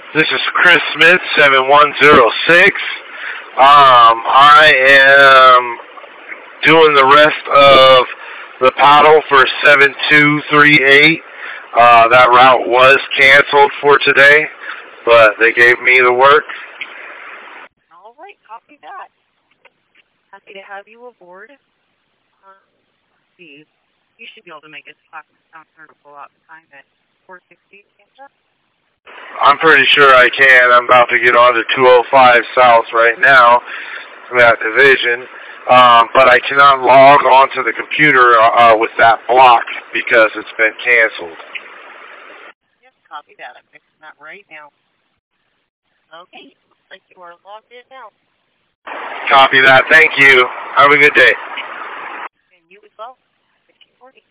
This is Chris Smith, 7106. I am doing the rest of the paddle for 7238. That route was canceled for today, but they gave me the work. All right, copy that. Happy to have you aboard. Let's see. You should be able to make it to Stockton to pull out the time at 4:60, can't you? I'm pretty sure I can. I'm about to get on to 205 South right now from that division. But I cannot log onto the computer with that block because it's been canceled. Yes, copy that. I'm fixing that right now. Okay, looks like you are logged in now. Copy that. Thank you. Have a good day. And you as well. 1540.